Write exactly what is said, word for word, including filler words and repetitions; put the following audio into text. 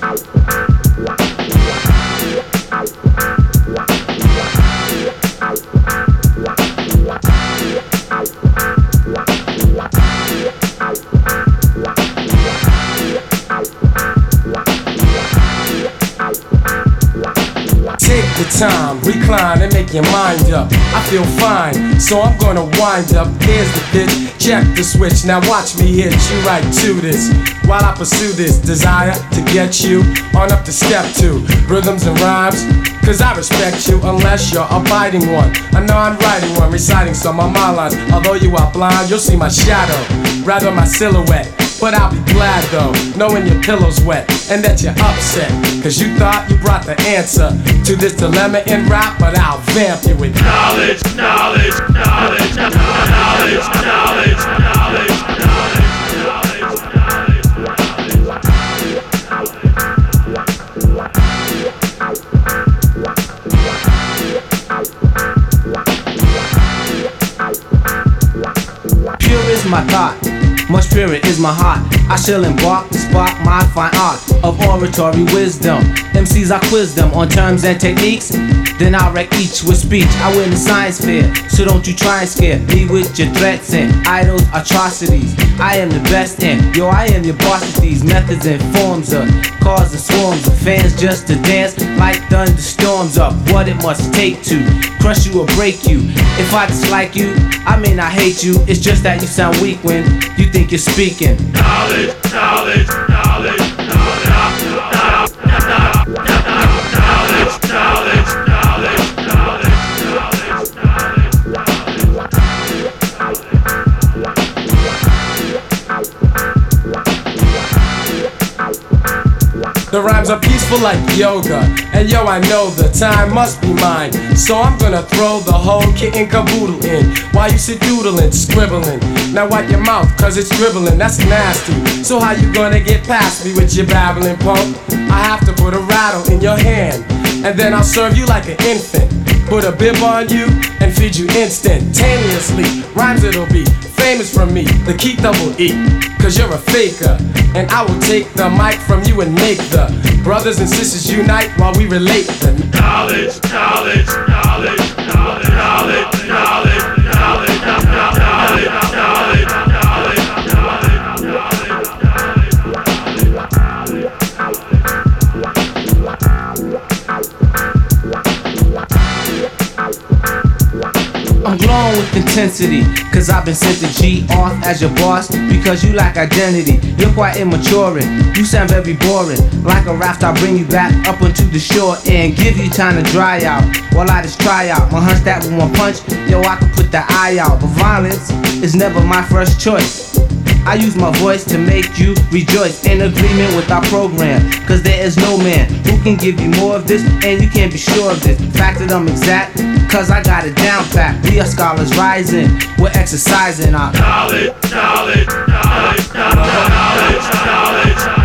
Time, recline and make your mind up. I feel fine, so I'm gonna wind up. Here's the pitch, check the switch. Now watch me hit you right to this. While I pursue this desire to get you on up to step two. Rhythms and rhymes, cause I respect you unless you're a biting one. I know I'm writing one, reciting some of my lines. Although you are blind, you'll see my shadow, rather my silhouette. But I'll be glad though, knowing your pillow's wet and that you're upset, cause you thought you brought the answer to this dilemma in rap, but I'll vamp you with knowledge, knowledge, knowledge, knowledge, knowledge, knowledge, knowledge. Pure is my thought, much purer is my heart. I shall embark to spark my fine art of oratory wisdom. M Cs I quiz them on terms and techniques, then I wreck each with speech. I win the science fair, so don't you try and scare me with your threats and idols, atrocities. I am the best in, yo, I am your boss with these methods and forms of cars and swarms of fans just to dance like thunderstorms up. What it must take to crush you or break you. If I dislike you, I may not hate you. It's just that you sound weak when you think you're speaking. Knowledge, knowledge, knowledge, knowledge, knowledge, knowledge, knowledge, knowledge, knowledge. The rhymes are peaceful like yoga, and yo, I know the time must be mine. So I'm gonna throw the whole kit and caboodle in while you sit doodling, scribbling. Now wipe your mouth, cause it's dribbling, that's nasty. So how you gonna get past me with your babbling punk? I have to put a rattle in your hand, and then I'll serve you like an infant. Put a bib on you and feed you instantaneously. Rhymes it'll be famous from me, the key double E. Cause you're a faker, and I will take the mic from you and make the brothers and sisters unite while we relate the knowledge, knowledge, knowledge, knowledge, knowledge, knowledge, knowledge, knowledge, knowledge, I'm glowing with intensity, cause I've been sent to G off as your boss. Because you lack identity, you're quite immature and you sound very boring. Like a raft, I'll bring you back up onto the shore and give you time to dry out while I just try out my hunch that with one punch, yo, I could put the eye out. But violence is never my first choice. I use my voice to make you rejoice in agreement with our program. Cause there is no man who can give you more of this, and you can't be sure of this. Fact that I'm exact, cause I got it down pat. We are scholars rising, we're exercising our knowledge, knowledge, knowledge, knowledge, knowledge, knowledge.